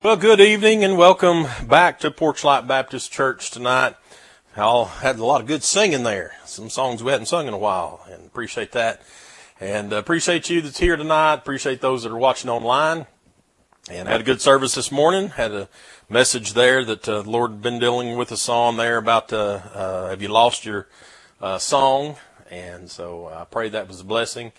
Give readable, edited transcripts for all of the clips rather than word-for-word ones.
Well, good evening and welcome back to Porchlight Baptist Church tonight. Y'all had a lot of good singing there. Some songs we hadn't sung in a while, and appreciate that. And appreciate you that's here tonight. Appreciate those that are watching online. And had a good service this morning. Had a message there that the Lord had been dealing with us on there about have you lost your song? And so I pray that was a blessing.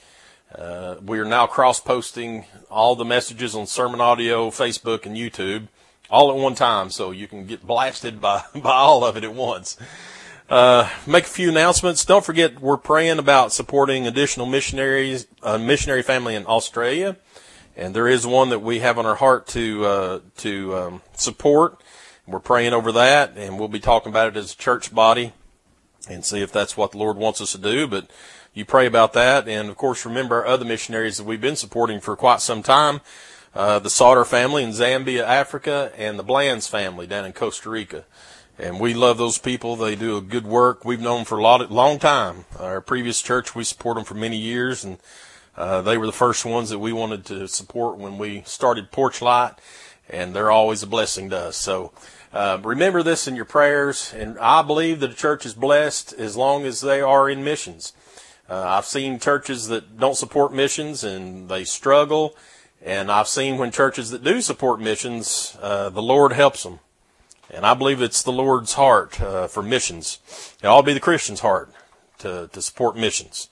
We are now cross-posting all the messages on Sermon Audio, Facebook, and YouTube all at one time, so you can get blasted by all of it at once. Make a few announcements. Don't forget, we're praying about supporting additional missionaries, missionary family in Australia, and there is one that we have on our heart to support. We're praying over that, and we'll be talking about it as a church body and see if that's what the Lord wants us to do, but you pray about that, and of course remember our other missionaries that we've been supporting for quite some time, the Sauter family in Zambia, Africa, and the Blands family down in Costa Rica. And we love those people. They do a good work. We've known them for a long time. Our previous church, we support them for many years, and they were the first ones that we wanted to support when we started Porchlight, and they're always a blessing to us. So remember this in your prayers, and I believe that the church is blessed as long as they are in missions. I've seen churches that don't support missions and they struggle, and I've seen when churches that do support missions, the Lord helps them. And I believe it's the Lord's heart for missions. It ought to be the Christian's heart to support missions.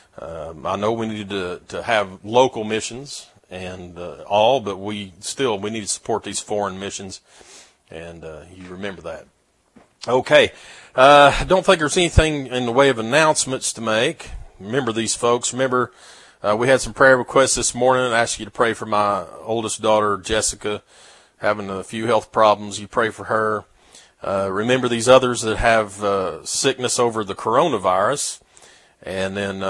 I know we need to have local missions and but we need to support these foreign missions, and you remember that. Okay, I don't think there's anything in the way of announcements to make. Remember these folks. Remember, we had some prayer requests this morning. I asked you to pray for my oldest daughter, Jessica, having a few health problems. You pray for her. Remember these others that have sickness over the coronavirus. And then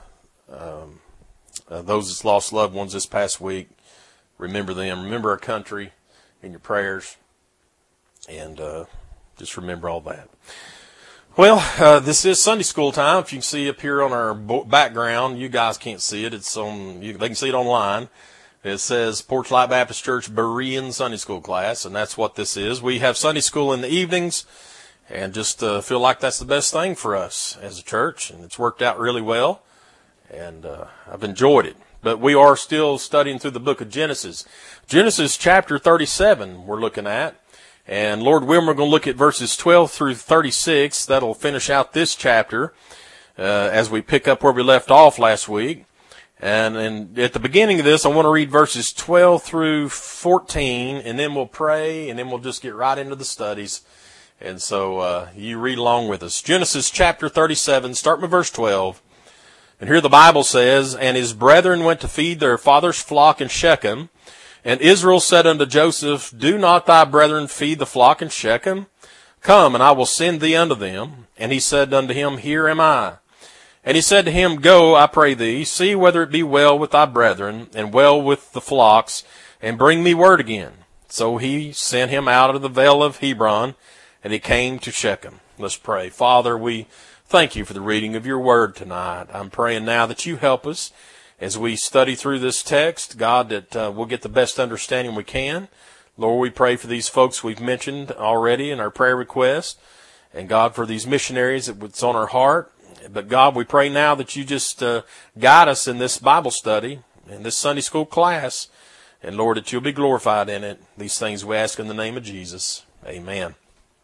those that's lost loved ones this past week. Remember them. Remember our country in your prayers. And just remember all that. Well, this is Sunday school time. If you can see up here on our background, you guys can't see it. It's on. They can see it online. It says Porchlight Baptist Church Berean Sunday School class, and that's what this is. We have Sunday school in the evenings, and just feel like that's the best thing for us as a church, and it's worked out really well, and I've enjoyed it. But we are still studying through the book of Genesis. Genesis chapter 37 we're looking at. And Lord willing, we're going to look at verses 12 through 36. That'll finish out this chapter as we pick up where we left off last week. And at the beginning of this, I want to read verses 12 through 14, and then we'll pray, and then we'll just get right into the studies. And so you read along with us. Genesis chapter 37, starting with verse 12. And here the Bible says, "And his brethren went to feed their father's flock in Shechem. And Israel said unto Joseph, Do not thy brethren feed the flock in Shechem? Come, and I will send thee unto them. And he said unto him, Here am I. And he said to him, Go, I pray thee, see whether it be well with thy brethren, and well with the flocks, and bring me word again. So he sent him out of the vale of Hebron, and he came to Shechem." Let's pray. Father, we thank you for the reading of your word tonight. I'm praying now that you help us as we study through this text, God, that we'll get the best understanding we can. Lord, we pray for these folks we've mentioned already in our prayer request. And God, for these missionaries that's on our heart. But God, we pray now that you just guide us in this Bible study, in this Sunday school class. And Lord, that you'll be glorified in it. These things we ask in the name of Jesus. Amen.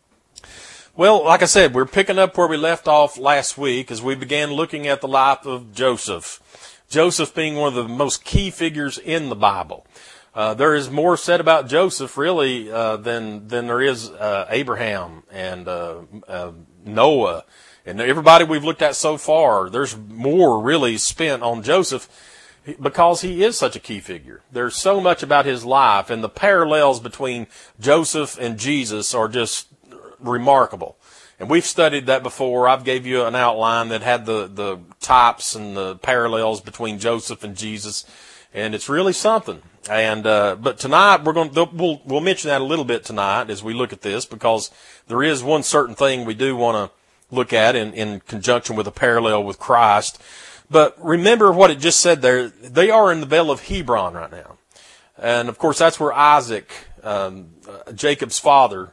Well, like I said, we're picking up where we left off last week as we began looking at the life of Joseph. Joseph being one of the most key figures in the Bible. There is more said about Joseph, really, than there is Abraham and Noah. And everybody we've looked at so far, there's more really spent on Joseph because he is such a key figure. There's so much about his life, and the parallels between Joseph and Jesus are just remarkable. And we've studied that before. I've gave you an outline that had the types and the parallels between Joseph and Jesus, and it's really something. And but tonight we'll mention that a little bit tonight as we look at this, because there is one certain thing we do want to look at in conjunction with a parallel with Christ. But remember what it just said there. They are in the Vale of Hebron right now. And, of course, that's where Isaac Jacob's father,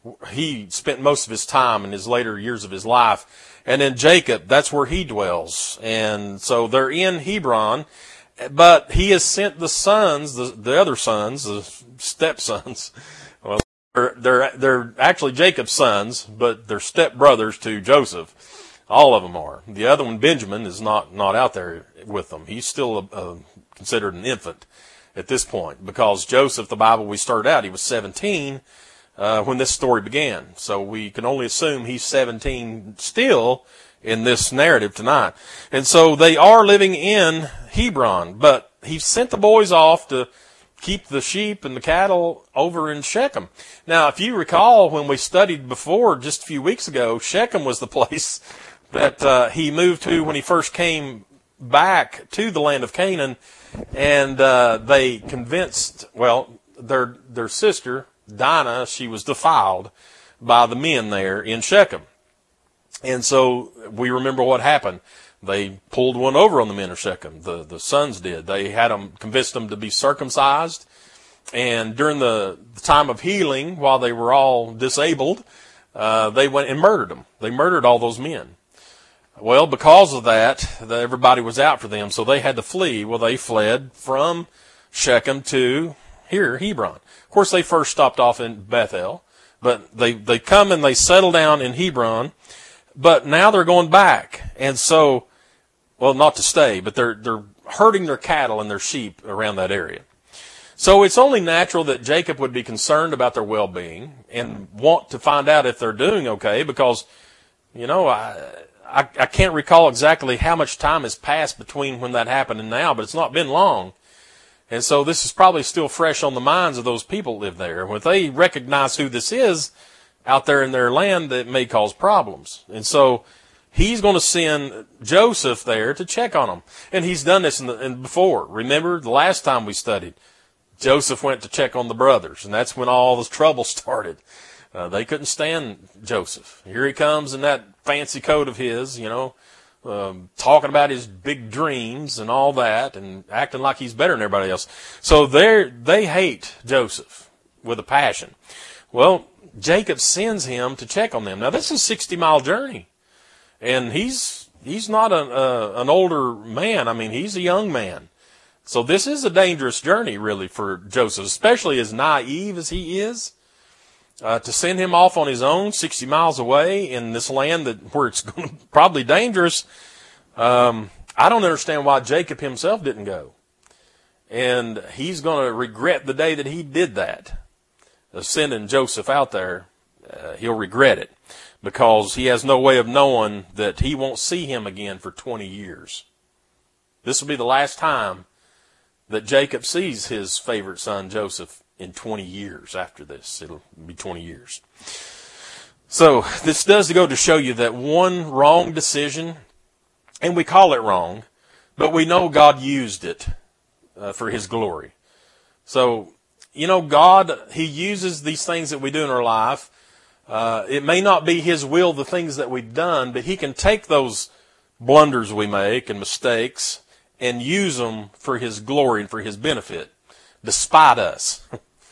he spent most of his time in his later years of his life. And then Jacob, that's where he dwells. And so they're in Hebron, but he has sent the sons, the other sons, the stepsons. Well, they're actually Jacob's sons, but they're stepbrothers to Joseph. All of them are. The other one, Benjamin, is not out there with them. He's still considered an infant at this point, because Joseph, the Bible we started out, he was 17 when this story began. So we can only assume he's 17 still in this narrative tonight. And so they are living in Hebron, but he sent the boys off to keep the sheep and the cattle over in Shechem. Now, if you recall, when we studied before just a few weeks ago, Shechem was the place that he moved to when he first came back to the land of Canaan, and they convinced, well, their sister, Dinah, she was defiled by the men there in Shechem. And so we remember what happened. They pulled one over on the men of Shechem. The sons did. They had them, convinced them to be circumcised. And during the time of healing, while they were all disabled, they went and murdered them. They murdered all those men. Well, because of that, everybody was out for them, so they had to flee. Well, they fled from Shechem to here, Hebron. Of course, they first stopped off in Bethel, but they come and they settle down in Hebron. But now they're going back, and so, well, not to stay, but they're herding their cattle and their sheep around that area. So it's only natural that Jacob would be concerned about their well-being and want to find out if they're doing okay, because, you know, I can't recall exactly how much time has passed between when that happened and now, but it's not been long. And so this is probably still fresh on the minds of those people that live there. When they recognize who this is out there in their land, that may cause problems. And so he's going to send Joseph there to check on them. And he's done this before. Remember the last time we studied, Joseph went to check on the brothers, and that's when all this trouble started. They couldn't stand Joseph. Here he comes in that fancy coat of his, you know, talking about his big dreams and all that, and acting like he's better than everybody else. So they hate Joseph with a passion. Well, Jacob sends him to check on them. Now, this is a 60-mile journey, and he's not an older man. I mean, he's a young man. So this is a dangerous journey, really, for Joseph, especially as naive as he is. To send him off on his own 60 miles away in this land where it's probably dangerous, I don't understand why Jacob himself didn't go. And he's going to regret the day that he did that. Sending Joseph out there, he'll regret it, because he has no way of knowing that he won't see him again for 20 years. This will be the last time that Jacob sees his favorite son, Joseph, in 20 years after this. It'll be 20 years. So this does go to show you that one wrong decision, and we call it wrong, but we know God used it for his glory. So, you know, God, he uses these things that we do in our life. It may not be his will, the things that we've done, but he can take those blunders we make and mistakes and use them for his glory and for his benefit, despite us.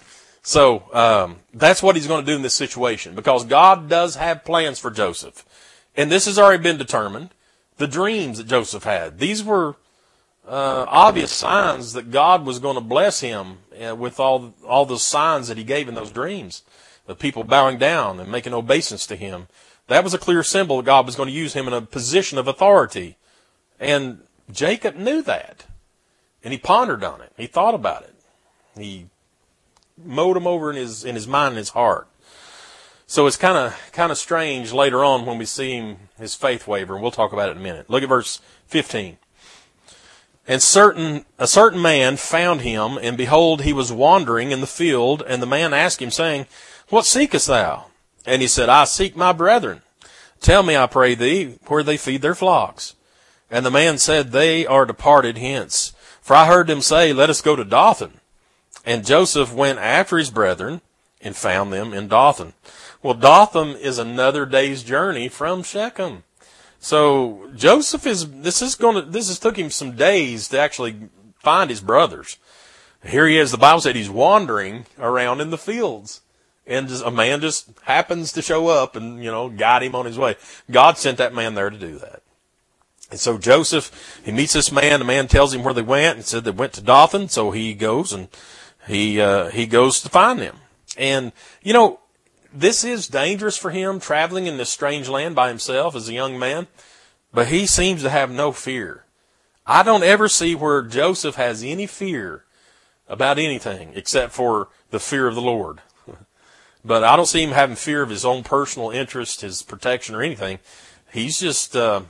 So that's what he's going to do in this situation, because God does have plans for Joseph. And this has already been determined. The dreams that Joseph had, these were obvious signs that God was going to bless him with all the signs that he gave in those dreams, the people bowing down and making obeisance to him. That was a clear symbol that God was going to use him in a position of authority. And Jacob knew that, and he pondered on it. He thought about it. He mowed them over in his mind and his heart. So it's kind of strange later on when we see his faith waver, and we'll talk about it in a minute. Look at verse 15. And a certain man found him, and behold, he was wandering in the field, and the man asked him, saying, What seekest thou? And he said, I seek my brethren. Tell me, I pray thee, where they feed their flocks. And the man said, They are departed hence. For I heard them say, Let us go to Dothan. And Joseph went after his brethren and found them in Dothan. Well, Dothan is another day's journey from Shechem. So Joseph this took him some days to actually find his brothers. Here he is. The Bible said he's wandering around in the fields. And just, a man just happens to show up and, guide him on his way. God sent that man there to do that. And so Joseph, he meets this man. The man tells him where they went and said they went to Dothan. So he goes and he goes to find them. And, this is dangerous for him, traveling in this strange land by himself as a young man. But he seems to have no fear. I don't ever see where Joseph has any fear about anything except for the fear of the Lord. But I don't see him having fear of his own personal interest, his protection, or anything. He's just out.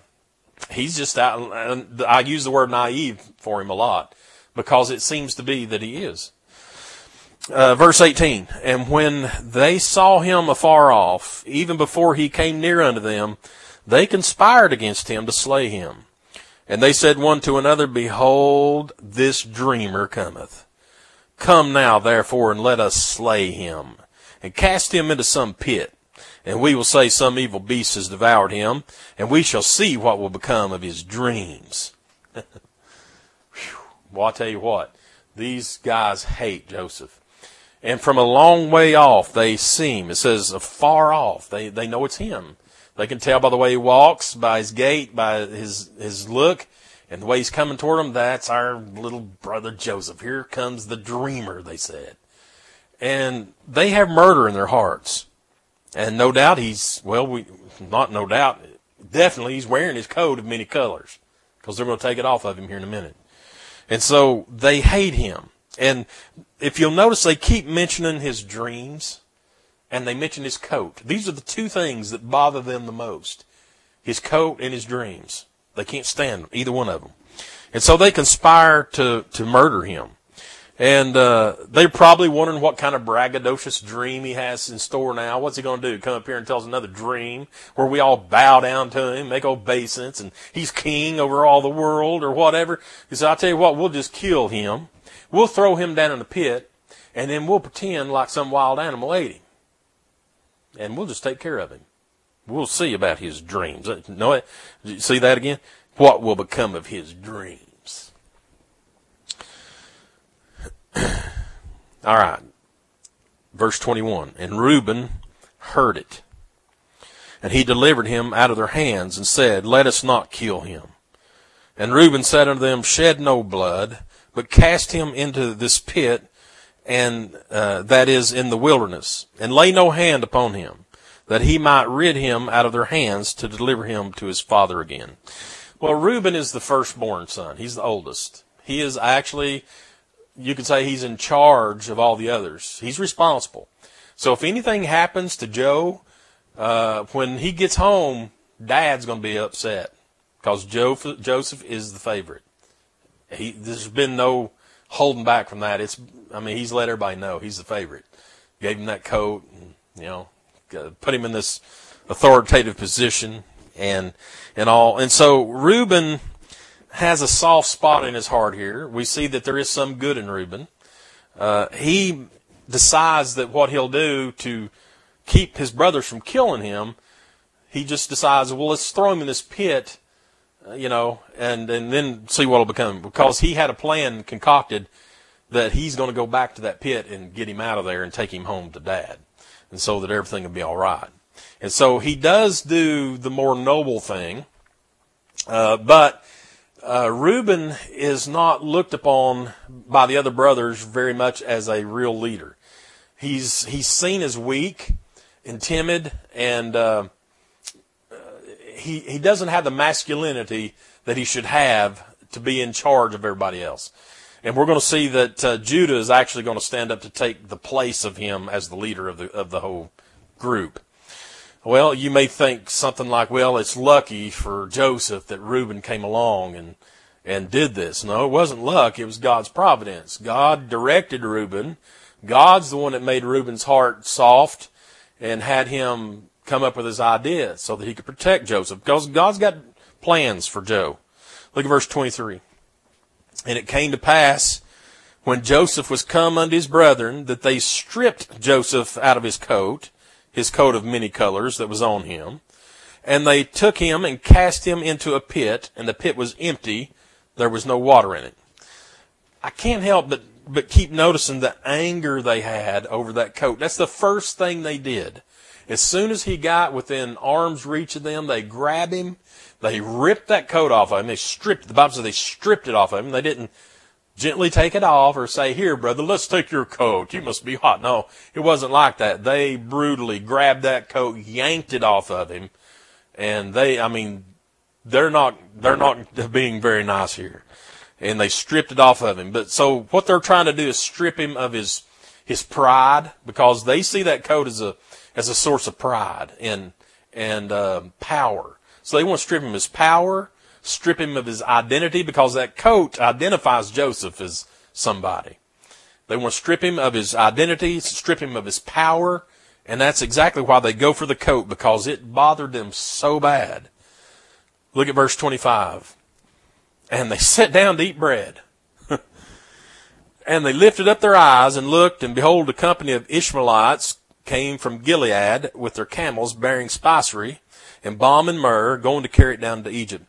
I use the word naive for him a lot because it seems to be that he is. Verse 18, and when they saw him afar off, even before he came near unto them, they conspired against him to slay him. And they said one to another, behold, this dreamer cometh. Come now, therefore, and let us slay him, and cast him into some pit. And we will say some evil beast has devoured him, and we shall see what will become of his dreams. Well, I'll tell you what, these guys hate Joseph. And from a long way off, they see him. It says afar off. They know it's him. They can tell by the way he walks, by his gait, by his look, and the way he's coming toward them. That's our little brother Joseph. Here comes the dreamer, they said. And they have murder in their hearts. And no doubt definitely he's wearing his coat of many colors, because they're going to take it off of him here in a minute. And so they hate him. And if you'll notice, they keep mentioning his dreams, and they mention his coat. These are the two things that bother them the most, his coat and his dreams. They can't stand either one of them. And so they conspire to murder him. And they're probably wondering what kind of braggadocious dream he has in store now. What's he going to do? Come up here and tell us another dream where we all bow down to him, make obeisance, and he's king over all the world or whatever. He said, I'll tell you what, we'll just kill him. We'll throw him down in the pit, and then we'll pretend like some wild animal ate him. And we'll just take care of him. We'll see about his dreams. No, see that again? What will become of his dreams? All right. Verse 21. And Reuben heard it. And he delivered him out of their hands and said, let us not kill him. And Reuben said unto them, shed no blood, but cast him into this pit, and that is in the wilderness, and lay no hand upon him, that he might rid him out of their hands to deliver him to his father again. Well, Reuben is the firstborn son. He's the oldest. He is actually, you could say he's in charge of all the others. He's responsible. So if anything happens to Joe, when he gets home, Dad's going to be upset, because Joseph is the favorite. There's been no holding back from that. He's let everybody know he's the favorite. Gave him that coat, and, put him in this authoritative position and all. And so Reuben has a soft spot in his heart here. We see that there is some good in Reuben. He decides that what he'll do to keep his brothers from killing him, he just decides, well, let's throw him in this pit, and then see what will become. Because he had a plan concocted that he's going to go back to that pit and get him out of there and take him home to Dad, and so that everything will be all right. And so he does do the more noble thing, but Reuben is not looked upon by the other brothers very much as a real leader. He's seen as weak and timid, and he doesn't have the masculinity that he should have to be in charge of everybody else. And we're going to see that Judah is actually going to stand up to take the place of him as the leader of the whole group. Well, you may think something like, well, it's lucky for Joseph that Reuben came along and did this. No, it wasn't luck. It was God's providence. God directed Reuben. God's the one that made Reuben's heart soft and had him come up with his idea so that he could protect Joseph, because God's got plans for Joe. Look at verse 23. And it came to pass, when Joseph was come unto his brethren, that they stripped Joseph out of his coat of many colors that was on him, and they took him and cast him into a pit, and the pit was empty, there was no water in it. I can't help but but keep noticing the anger they had over that coat. That's the first thing they did. As soon as he got within arm's reach of them, they grabbed him. They ripped that coat off of him. The Bible says they stripped it off of him. They didn't gently take it off or say, "Here, brother, let's take your coat. You must be hot." No, it wasn't like that. They brutally grabbed that coat, yanked it off of him. And they're not being very nice here. And they stripped it off of him. But so what they're trying to do is strip him of his pride, because they see that coat as a source of pride and power. So they want to strip him of his power, strip him of his identity, because that coat identifies Joseph as somebody. They want to strip him of his identity, strip him of his power, and that's exactly why they go for the coat, because it bothered them so bad. Look at verse 25. And they sat down to eat bread. And they lifted up their eyes and looked, and behold, a company of Ishmaelites came from Gilead with their camels bearing spicery and balm and myrrh, going to carry it down to Egypt.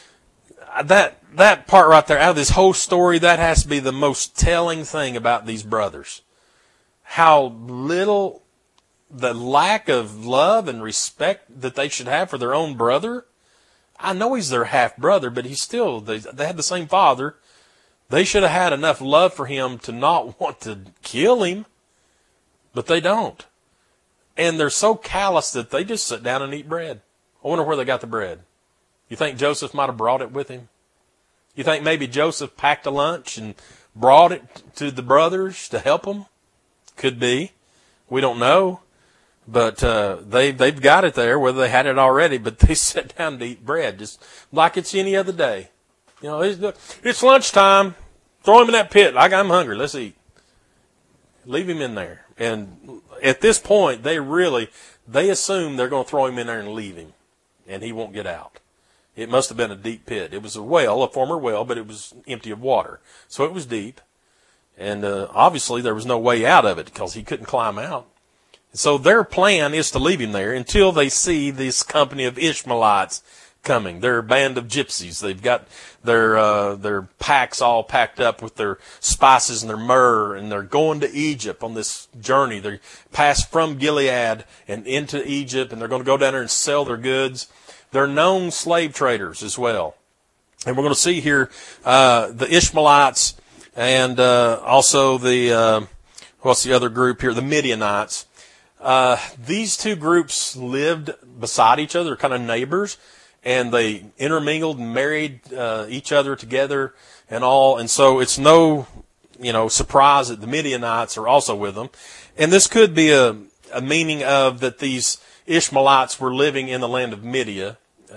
That part right there, out of this whole story, that has to be the most telling thing about these brothers. How little, the lack of love and respect that they should have for their own brother. I know he's their half brother, but he's still, they had the same father. They should have had enough love for him to not want to kill him, but they don't. And they're so callous that they just sit down and eat bread. I wonder where they got the bread. You think Joseph might have brought it with him? You think maybe Joseph packed a lunch and brought it to the brothers to help them? Could be. We don't know. But they've got it there, whether they had it already, but they sat down to eat bread, just like it's any other day. You know, it's lunchtime. Throw him in that pit. I'm hungry. Let's eat. Leave him in there. And at this point, they assume they're going to throw him in there and leave him, and he won't get out. It must have been a deep pit. It was a well, a former well, but it was empty of water. So it was deep. And obviously there was no way out of it because he couldn't climb out. So their plan is to leave him there until they see this company of Ishmaelites coming. They're a band of gypsies. They've got their packs all packed up with their spices and their myrrh, and they're going to Egypt on this journey. They pass from Gilead and into Egypt, and they're going to go down there and sell their goods. They're known slave traders as well. And we're going to see here the Ishmaelites and also what's the other group here? The Midianites. These two groups lived beside each other, kind of neighbors, and they intermingled and married each other together and all. And so it's no, surprise that the Midianites are also with them. And this could be a meaning of that these Ishmaelites were living in the land of Midian,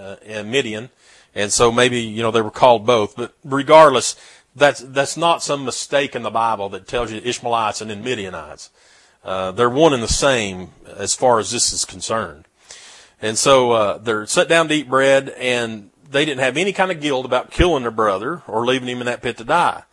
and so maybe, they were called both. But regardless, that's not some mistake in the Bible that tells you Ishmaelites and then Midianites. They're one and the same as far as this is concerned. And so they're sat down to eat bread, and they didn't have any kind of guilt about killing their brother or leaving him in that pit to die.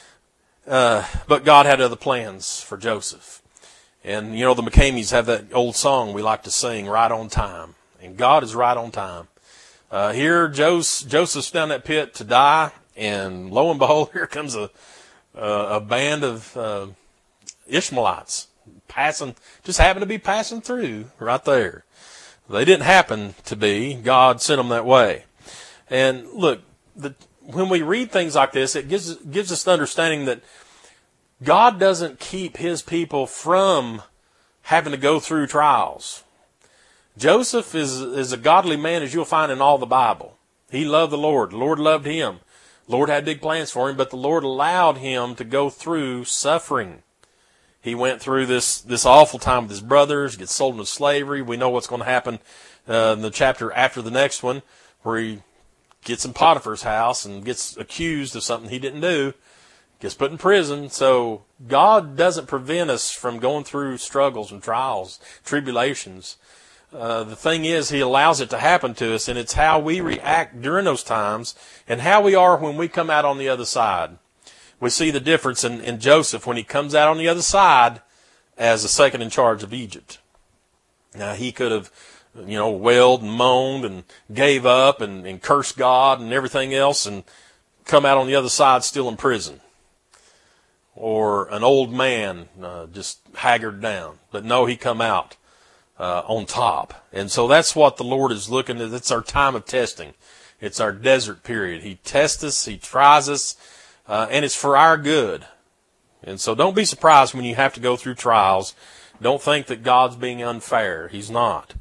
But God had other plans for Joseph. And, the McCameys have that old song we like to sing, Right on Time. And God is right on time. Here, Joseph's down that pit to die, and lo and behold, here comes a band of Ishmaelites just happened to be passing through right there. They didn't happen to be. God sent them that way. And look, when we read things like this, it gives us the understanding that God doesn't keep his people from having to go through trials. Joseph is a godly man, as you'll find in all the Bible. He loved the Lord. The Lord loved him. The Lord had big plans for him, but the Lord allowed him to go through suffering. He went through this awful time with his brothers, gets sold into slavery. We know what's going to happen in the chapter after the next one, where he gets in Potiphar's house and gets accused of something he didn't do, gets put in prison. So God doesn't prevent us from going through struggles and trials, tribulations. The thing is, he allows it to happen to us, and it's how we react during those times and how we are when we come out on the other side. We see the difference in Joseph when he comes out on the other side as the second in charge of Egypt. Now, he could have, wailed and moaned and gave up and cursed God and everything else and come out on the other side still in prison. or an old man, just haggard down. But no, he come out on top. And so that's what the Lord is looking at. It's our time of testing. It's our desert period. He tests us, He tries us, and it's for our good. And so don't be surprised when you have to go through trials. Don't think that God's being unfair. He's not.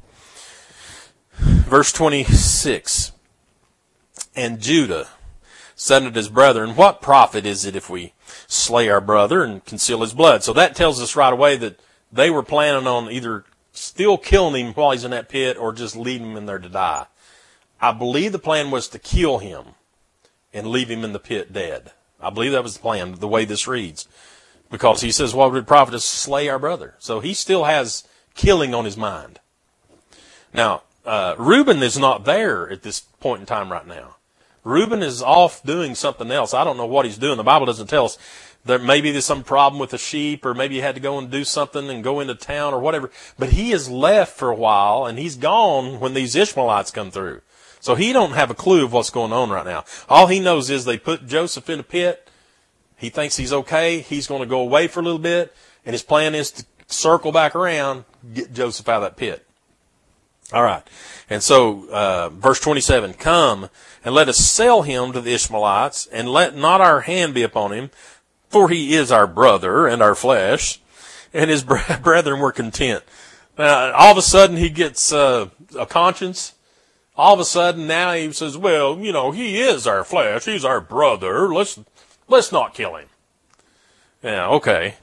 Verse 26. And Judah said unto his brethren, what profit is it if we slay our brother and conceal his blood? So that tells us right away that they were planning on either still killing him while he's in that pit or just leaving him in there to die. I believe the plan was to kill him and leave him in the pit dead. I believe that was the plan, the way this reads. Because he says, what would it profit us to slay our brother? So he still has killing on his mind. Now, Reuben is not there at this point in time right now. Reuben is off doing something else. I don't know what he's doing. The Bible doesn't tell us. That maybe there's some problem with the sheep, or maybe he had to go and do something and go into town or whatever. But he is left for a while, and he's gone when these Ishmaelites come through. So he don't have a clue of what's going on right now. All he knows is they put Joseph in a pit. He thinks he's okay. He's going to go away for a little bit, and his plan is to circle back around, get Joseph out of that pit. All right. And so, verse 27, come and let us sell him to the Ishmaelites, and let not our hand be upon him, for he is our brother and our flesh. And his brethren were content. All of a sudden he gets a conscience. All of a sudden now he says, well, he is our flesh. He's our brother. Let's not kill him. Yeah, okay.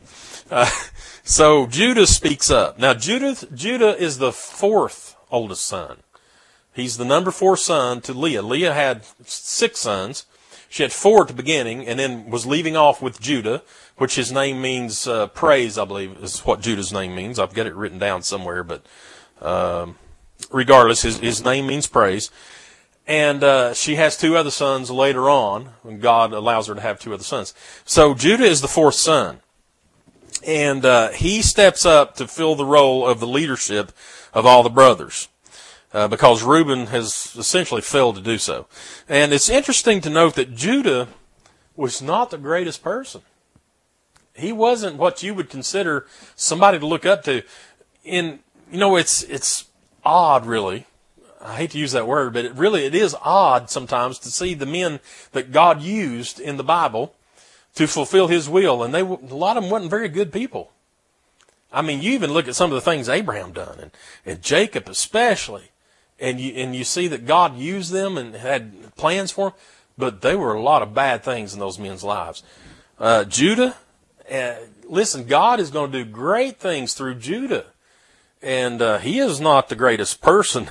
So Judah speaks up. Now Judah is the fourth oldest son. He's the number 4 son to Leah. Leah had 6 sons. She had 4 at the beginning, and then was leaving off with Judah, which his name means praise, I believe, is what Judah's name means. I've got it written down somewhere, but regardless, his name means praise. And she has 2 other sons later on, when God allows her to have 2 other sons. So Judah is the 4th son. And he steps up to fill the role of the leadership of all the brothers. Because Reuben has essentially failed to do so. And it's interesting to note that Judah was not the greatest person. He wasn't what you would consider somebody to look up to. It's odd, really. I hate to use that word, but it is odd sometimes to see the men that God used in the Bible to fulfill His will. And a lot of them wasn't very good people. I mean, you even look at some of the things Abraham done, and Jacob especially. And you see that God used them and had plans for them, but they were a lot of bad things in those men's lives. Judah, listen, God is going to do great things through Judah. And he is not the greatest person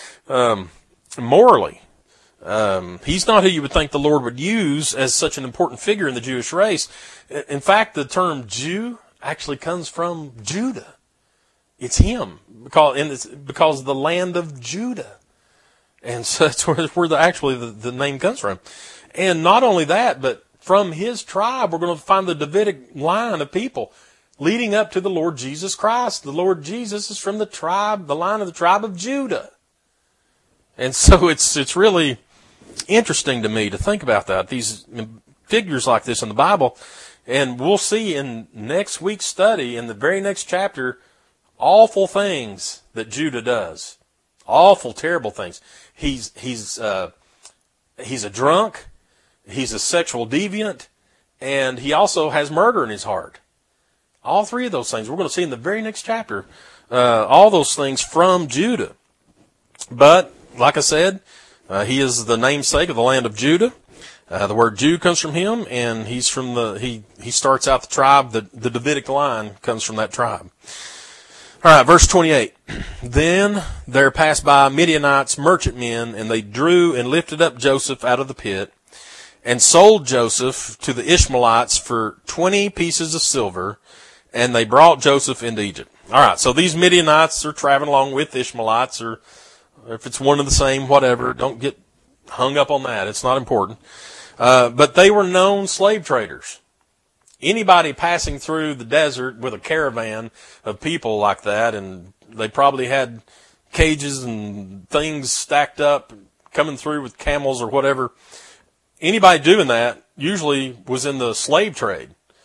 morally. He's not who you would think the Lord would use as such an important figure in the Jewish race. In fact, the term Jew actually comes from Judah. It's him, because the land of Judah. And so that's where the name comes from. And not only that, but from his tribe, we're going to find the Davidic line of people leading up to the Lord Jesus Christ. The Lord Jesus is from the line of the tribe of Judah. And so it's really interesting to me to think about that, these figures like this in the Bible. And we'll see in next week's study, in the very next chapter, awful things that Judah does. Awful, terrible things. He's a drunk. He's a sexual deviant. And he also has murder in his heart. All 3 of those things we're going to see in the very next chapter. All those things from Judah. But, like I said, he is the namesake of the land of Judah. The word Jew comes from him, and he's from he starts out the tribe, the Davidic line comes from that tribe. All right, verse 28. Then there passed by Midianites, merchantmen, and they drew and lifted up Joseph out of the pit, and sold Joseph to the Ishmaelites for 20 pieces of silver, and they brought Joseph into Egypt. All right, so these Midianites are traveling along with Ishmaelites, or if it's one of the same, whatever. Don't get hung up on that. It's not important. But they were known slave traders. Anybody passing through the desert with a caravan of people like that, and they probably had cages and things stacked up coming through with camels or whatever. Anybody doing that usually was in the slave trade.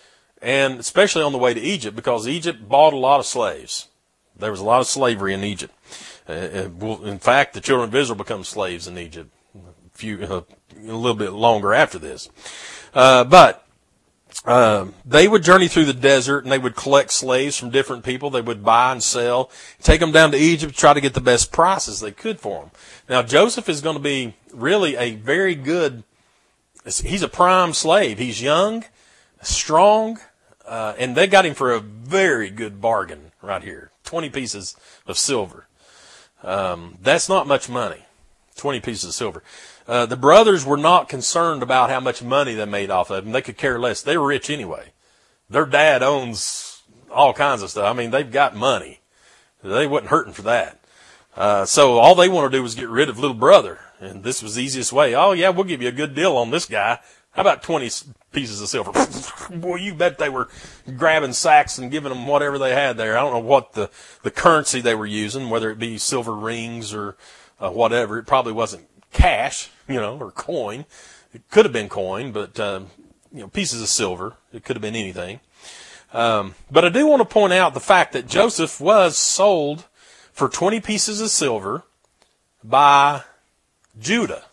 and especially on the way to Egypt, because Egypt bought a lot of slaves. There was a lot of slavery in Egypt. In fact, the children of Israel become slaves in Egypt a little bit longer after this. But they would journey through the desert, and they would collect slaves from different people. They would buy and sell, take them down to Egypt, try to get the best prices they could for them. Now, Joseph is going to be really a very good, he's a prime slave. He's young, strong, and they got him for a very good bargain right here. 20 pieces of silver. That's not much money. 20 pieces of silver. The brothers were not concerned about how much money they made off of him. They could care less. They were rich anyway. Their dad owns all kinds of stuff. I mean, they've got money. They wasn't hurting for that. So all they want to do was get rid of little brother. And this was the easiest way. Oh, yeah, we'll give you a good deal on this guy. How about 20 pieces of silver? Boy, you bet they were grabbing sacks and giving them whatever they had there. I don't know what the currency they were using, whether it be silver rings or whatever. It probably wasn't cash, or coin. It could have been coin, but, pieces of silver. It could have been anything. But I do want to point out the fact that Joseph was sold for 20 pieces of silver by Judah.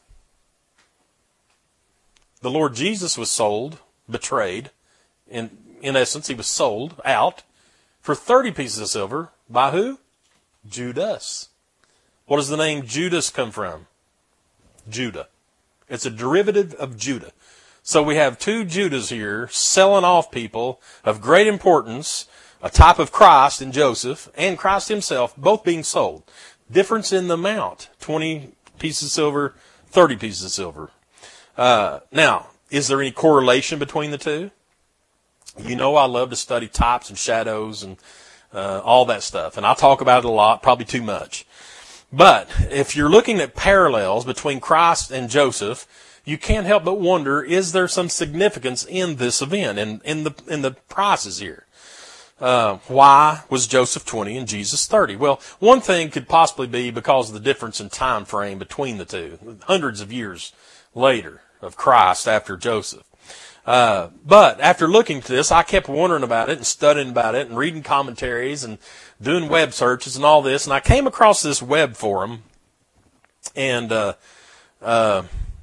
The Lord Jesus was sold, betrayed. In essence, he was sold out for 30 pieces of silver by who? Judas. What does the name Judas come from? Judah. It's a derivative of Judah. So we have two Judas here selling off people of great importance, a type of Christ in Joseph and Christ himself, both being sold. Difference in the amount, 20 pieces of silver, 30 pieces of silver. Now, is there any correlation between the two? I love to study types and shadows and all that stuff, and I talk about it a lot, probably too much. But if you're looking at parallels between Christ and Joseph, you can't help but wonder, is there some significance in this event and in the prices here? Why was Joseph 20 and Jesus 30? Well, one thing could possibly be because of the difference in time frame between the two, hundreds of years later of Christ after Joseph. But after looking at this, I kept wondering about it and studying about it and reading commentaries and doing web searches and all this, and I came across this web forum, and there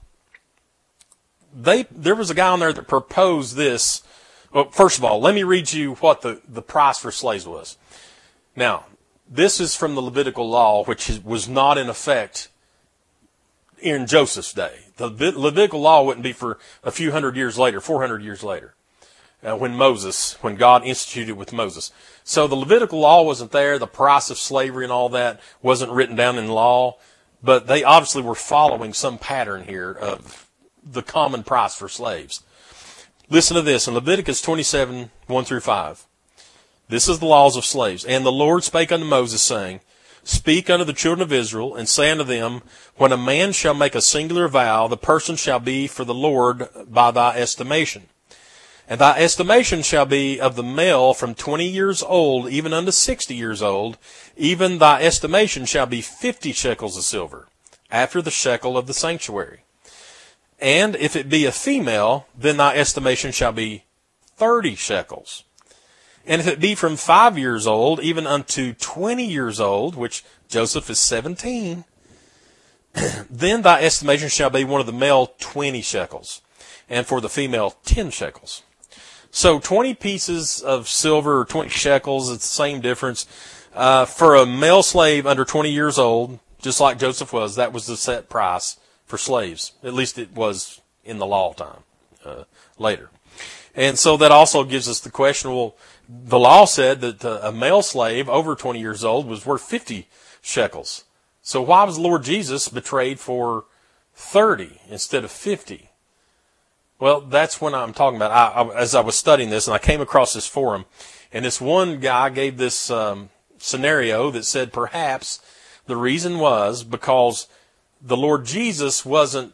was a guy on there that proposed this. Well, first of all, let me read you what the price for slaves was. Now, this is from the Levitical law, which was not in effect in Joseph's day. The Levitical law wouldn't be for a few hundred years later, 400 years later, when God instituted with Moses. So the Levitical law wasn't there. The price of slavery and all that wasn't written down in law, but they obviously were following some pattern here of the common price for slaves. Listen to this in Leviticus 27, 1 through 5. This is the laws of slaves. And the Lord spake unto Moses, saying, Speak unto the children of Israel, and say unto them, When a man shall make a singular vow, the person shall be for the Lord by thy estimation. And thy estimation shall be of the male from 20 years old, even unto 60 years old. Even thy estimation shall be 50 shekels of silver, after the shekel of the sanctuary. And if it be a female, then thy estimation shall be 30 shekels. And if it be from 5 years old, even unto 20 years old, which Joseph is 17, then thy estimation shall be one of the male 20 shekels, and for the female 10 shekels. So 20 pieces of silver, or 20 shekels, it's the same difference. For a male slave under 20 years old, just like Joseph was, that was the set price for slaves. At least it was in the law time, later. And so that also gives us the question, well, the law said that a male slave over 20 years old was worth 50 shekels. So why was the Lord Jesus betrayed for 30 instead of 50? Well, that's when I'm talking about. As I was studying this, and I came across this forum, and this one guy gave this scenario that said perhaps the reason was because the Lord Jesus wasn't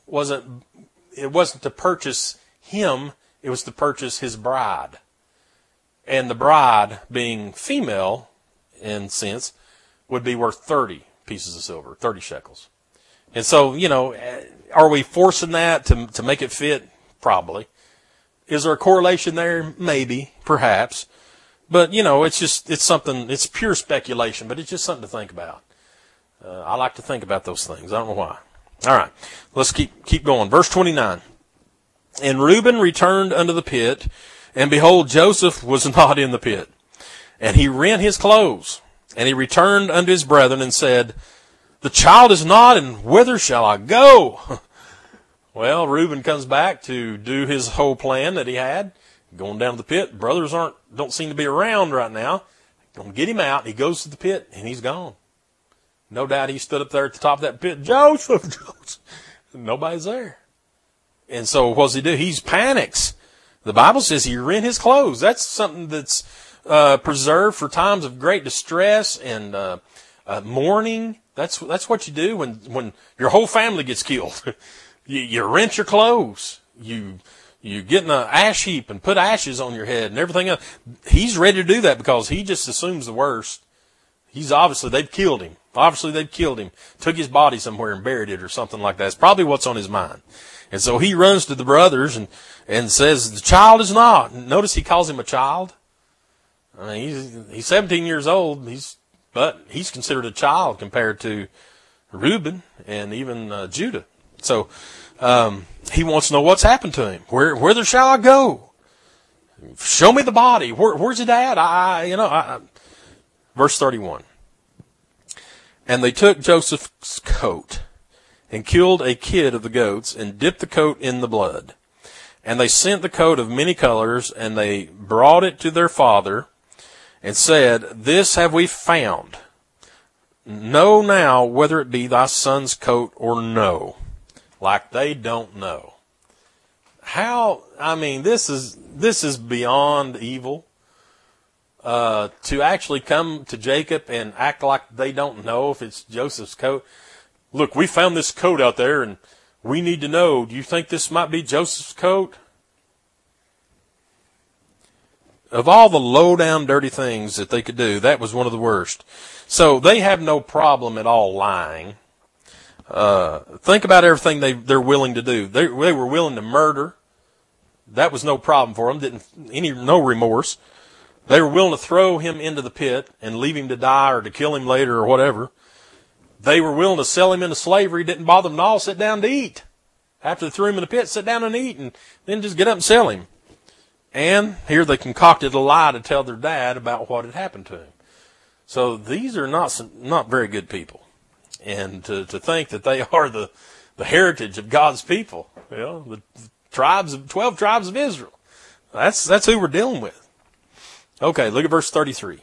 to purchase him, it was to purchase his bride. And the bride, being female in sense, would be worth 30 pieces of silver, 30 shekels. And so, are we forcing that to make it fit? Probably. Is there a correlation there? Maybe, perhaps. But, it's something, it's pure speculation, but it's just something to think about. I like to think about those things. I don't know why. All right, let's keep going. Verse 29. And Reuben returned unto the pit, and behold, Joseph was not in the pit. And he rent his clothes, and he returned unto his brethren and said, the child is not, and whither shall I go? Well, Reuben comes back to do his whole plan that he had, going down to the pit. Brothers don't seem to be around right now. Gonna get him out. He goes to the pit, and he's gone. No doubt he stood up there at the top of that pit. Joseph. Nobody's there. And so what does he do? He panics. The Bible says he rent his clothes. That's something that's preserved for times of great distress and mourning. That's what you do when your whole family gets killed. You rent your clothes. You get in an ash heap and put ashes on your head and everything else. He's ready to do that because he just assumes the worst. They've killed him. Obviously they've killed him, took his body somewhere and buried it or something like that. It's probably what's on his mind. And so he runs to the brothers and says, the child is not. Notice he calls him a child. I mean, he's 17 years old, but he's considered a child compared to Reuben and even Judah. So he wants to know what's happened to him. Whither shall I go? Show me the body. Where's it at? Verse 31. And they took Joseph's coat and killed a kid of the goats and dipped the coat in the blood. And they sent the coat of many colors, and they brought it to their father and said, this have we found. Know now whether it be thy son's coat or no. Like they don't know. This is beyond evil. To actually come to Jacob and act like they don't know if it's Joseph's coat. Look, we found this coat out there and we need to know, do you think this might be Joseph's coat? Of all the low-down dirty things that they could do, that was one of the worst. So they have no problem at all lying. Think about everything they're willing to do. They were willing to murder. That was no problem for them. No remorse. They were willing to throw him into the pit and leave him to die or to kill him later or whatever. They were willing to sell him into slavery. Didn't bother them at all. Sit down to eat. After they threw him in the pit, sit down and eat and then just get up and sell him. And here they concocted a lie to tell their dad about what had happened to him. So these are not very good people. And to think that they are the heritage of God's people, the 12 tribes of Israel. That's who we're dealing with. Okay, look at verse 33.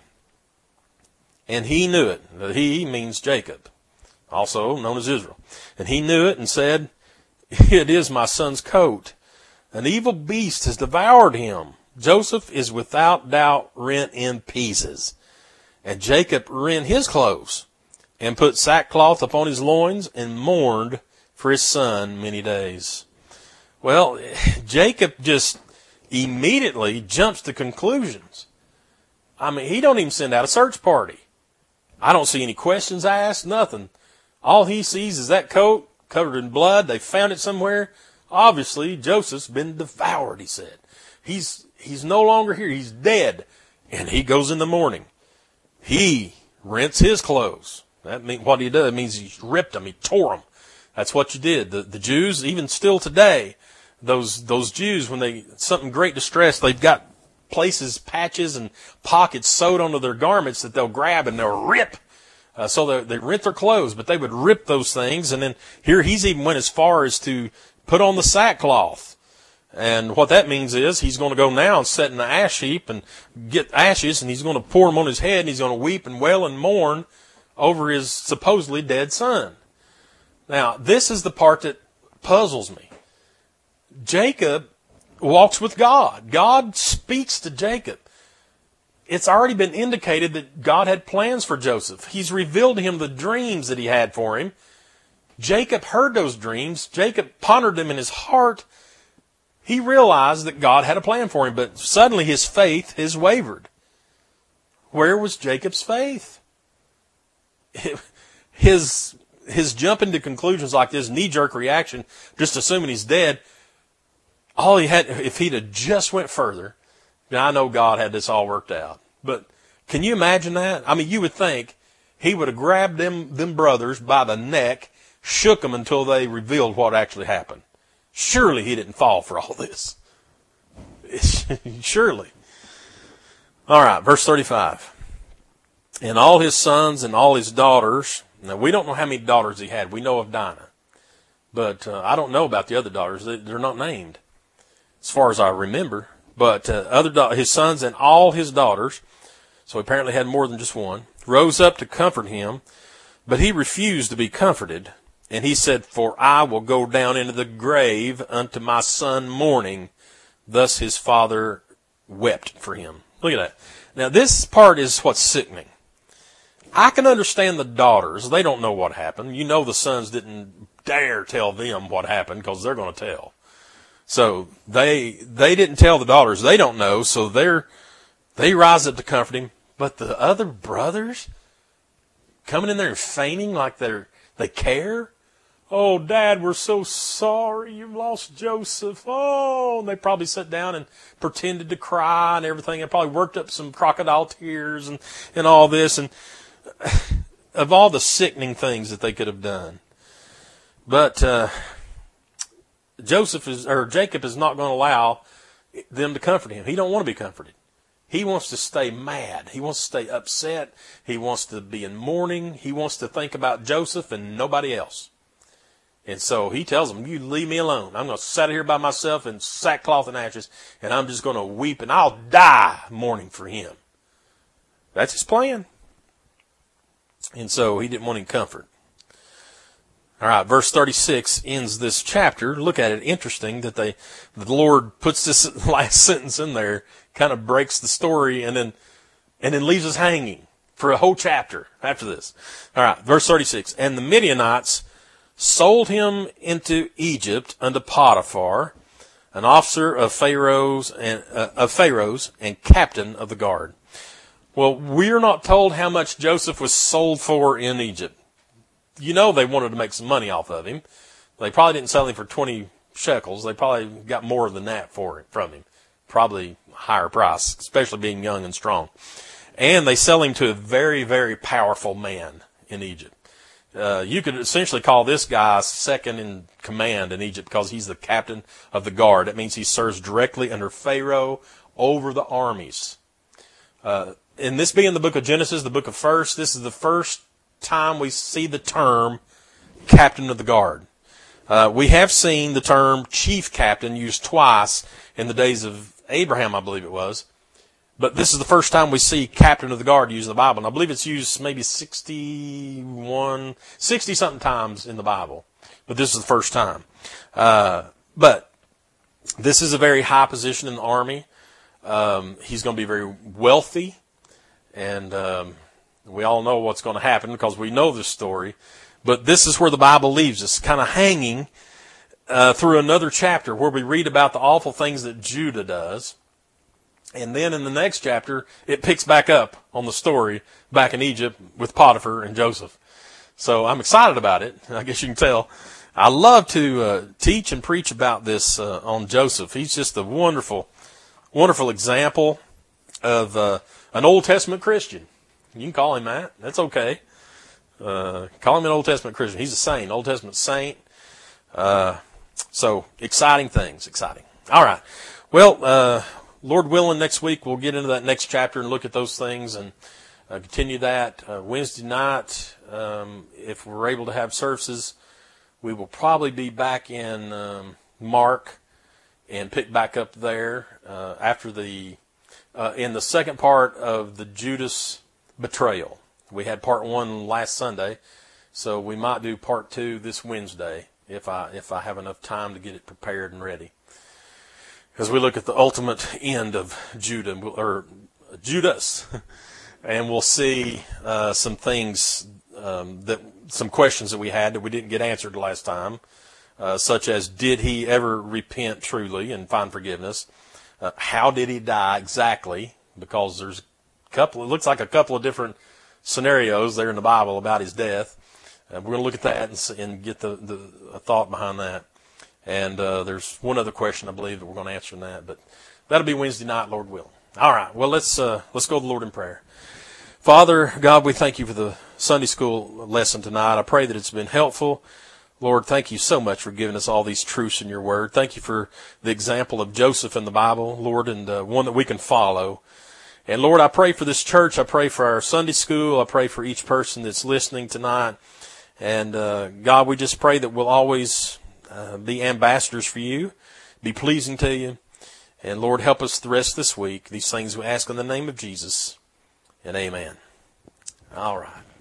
And he knew it. He means Jacob, also known as Israel. And he knew it and said, it is my son's coat. An evil beast has devoured him. Joseph is without doubt rent in pieces. And Jacob rent his clothes and put sackcloth upon his loins and mourned for his son many days. Well, Jacob just immediately jumps to conclusions. He don't even send out a search party. I don't see any questions asked, nothing. All he sees is that coat covered in blood. They found it somewhere. Obviously, Joseph's been devoured, he said. He's no longer here. He's dead. And he goes in the morning. He rents his clothes. That means what he does. It means he ripped them. He tore them. That's what you did. The Jews, even still today, those Jews, when something great distress, they've got places, patches, and pockets sewed onto their garments that they'll grab and they'll rip. So they rent their clothes, but they would rip those things. And then here he's even went as far as to put on the sackcloth. And what that means is he's going to go now and sit in the ash heap and get ashes, and he's going to pour them on his head, and he's going to weep and wail and mourn over his supposedly dead son. Now, this is the part that puzzles me. Jacob walks with God. God speaks to Jacob. It's already been indicated that God had plans for Joseph. He's revealed to him the dreams that he had for him. Jacob heard those dreams. Jacob pondered them in his heart. He realized that God had a plan for him, but suddenly his faith has wavered. Where was Jacob's faith? His jump into conclusions like this, knee-jerk reaction, just assuming he's dead, All he had, if he'd have just went further, now I know God had this all worked out. But can you imagine that? I mean, you would think he would have grabbed them brothers by the neck, shook them until they revealed what actually happened. Surely he didn't fall for all this. Surely. All right, verse 35. And all his sons and all his daughters. Now, we don't know how many daughters he had. We know of Dinah. But I don't know about the other daughters. They're not named, as far as I remember. But his sons and all his daughters, so he apparently had more than just one, rose up to comfort him, but he refused to be comforted. And he said, for I will go down into the grave unto my son mourning. Thus his father wept for him. Look at that. Now this part is what's sickening. I can understand the daughters. They don't know what happened. You know the sons didn't dare tell them what happened because they're going to tell. So they didn't tell the daughters. They don't know. So they rise up to comfort him. But the other brothers coming in there and fainting like they care. Oh, Dad, we're so sorry you've lost Joseph. Oh, and they probably sat down and pretended to cry and everything. They probably worked up some crocodile tears and all this. And of all the sickening things that they could have done. But Jacob is not going to allow them to comfort him. He don't want to be comforted. He wants to stay mad. He wants to stay upset. He wants to be in mourning. He wants to think about Joseph and nobody else. And so he tells them, you leave me alone. I'm going to sit here by myself in sackcloth and ashes, and I'm just going to weep, and I'll die mourning for him. That's his plan. And so he didn't want any comfort. All right, verse 36 ends this chapter. Look at it. Interesting that the Lord puts this last sentence in there, kind of breaks the story, and then leaves us hanging for a whole chapter after this. All right, verse 36. And the Midianites sold him into Egypt unto Potiphar, an officer of Pharaoh's and captain of the guard. Well, we're not told how much Joseph was sold for in Egypt. You know they wanted to make some money off of him. They probably didn't sell him for 20 shekels. They probably got more than that from him. Probably a higher price, especially being young and strong. And they sell him to a very, very powerful man in Egypt. You could essentially call this guy second in command in Egypt because he's the captain of the guard. That means he serves directly under Pharaoh over the armies. And this being the book of Genesis, the book of First, this is the first time we see the term captain of the guard. We have seen the term chief captain used twice in the days of Abraham, I believe it was. But this is the first time we see captain of the guard used in the Bible. And I believe it's used maybe 60-something times in the Bible. But this is the first time. But this is a very high position in the army. He's going to be very wealthy. And we all know what's going to happen because we know this story. But this is where the Bible leaves us, kind of hanging through another chapter where we read about the awful things that Judah does. And then in the next chapter, it picks back up on the story back in Egypt with Potiphar and Joseph. So I'm excited about it. I guess you can tell. I love to teach and preach about this on Joseph. He's just a wonderful, wonderful example of an Old Testament Christian. You can call him that. That's okay. Call him an Old Testament Christian. He's a saint, Old Testament saint. So exciting things, exciting. All right. Well, Lord willing, next week we'll get into that next chapter and look at those things and continue that. Wednesday night, if we're able to have services, we will probably be back in Mark and pick back up there after in the second part of the Judas betrayal. We had part 1 last Sunday, so we might do part 2 this Wednesday if I have enough time to get it prepared and ready. As we look at the ultimate end of Judah, or Judas, and we'll see some things, some questions that we had that we didn't get answered last time, such as did he ever repent truly and find forgiveness? How did he die exactly? Because there's it looks like a couple of different scenarios there in the Bible about his death. We're going to look at that and get the thought behind that. And there's one other question I believe that we're going to answer in that, but that'll be Wednesday night, Lord willing. All right, well, let's go to the Lord in prayer. Father, God, we thank you for the Sunday school lesson tonight. I pray that it's been helpful. Lord, thank you so much for giving us all these truths in your word. Thank you for the example of Joseph in the Bible, Lord, and one that we can follow. And Lord, I pray for this church. I pray for our Sunday school. I pray for each person that's listening tonight. And God, we just pray that we'll always be ambassadors for you, be pleasing to you. And Lord, help us the rest of this week. These things we ask in the name of Jesus. And amen. All right.